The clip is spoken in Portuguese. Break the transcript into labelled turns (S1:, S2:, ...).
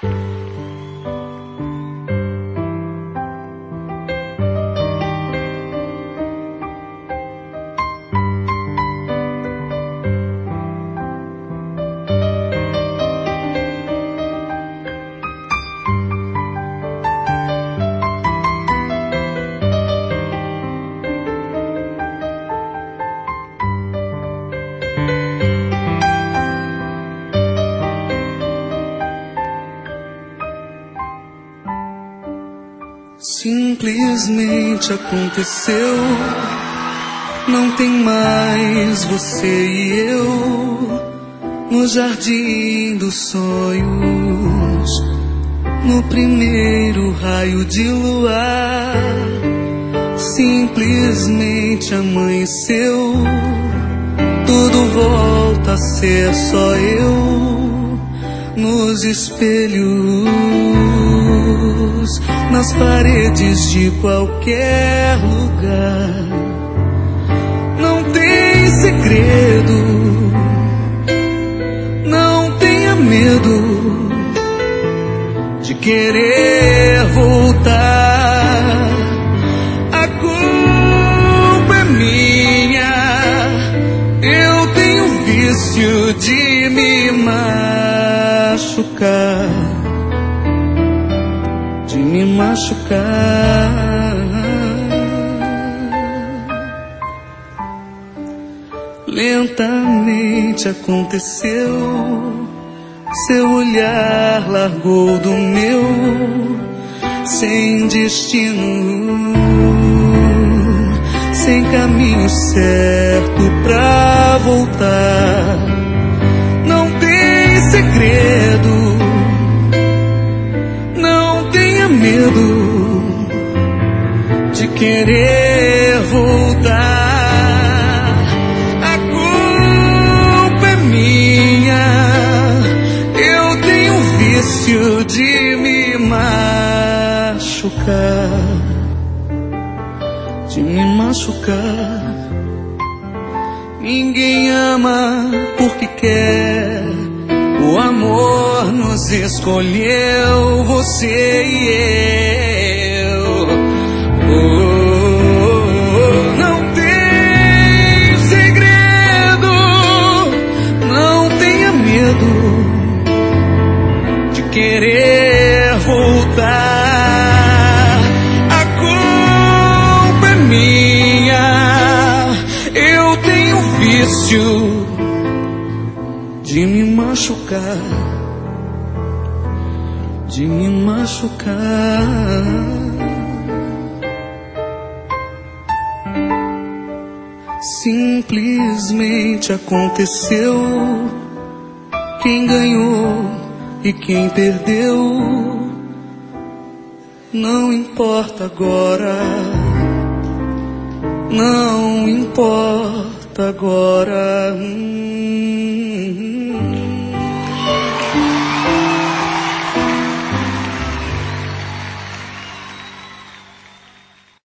S1: Simplesmente aconteceu. Não tem mais você e eu no jardim dos sonhos, no primeiro raio de luar. Simplesmente amanheceu. Tudo volta a ser só eu nos espelhos, nas paredes de qualquer lugar. Não tem segredo, não tenha medo de querer voltar. A culpa é minha, eu tenho vício de me machucar, de me machucar. Lentamente aconteceu, seu olhar largou do meu, sem destino, sem caminho certo pra voltar. Não tem segredo, não tenha medo de querer voltar. A culpa é minha, eu tenho vício de me machucar, de me machucar. Ninguém ama porque quer, o amor nos escolheu, você e eu. Não tem segredo, não tenha medo de querer voltar. A culpa é minha, eu tenho vício de me machucar, de me machucar. Simplesmente aconteceu. Quem ganhou e quem perdeu não importa agora, não importa agora.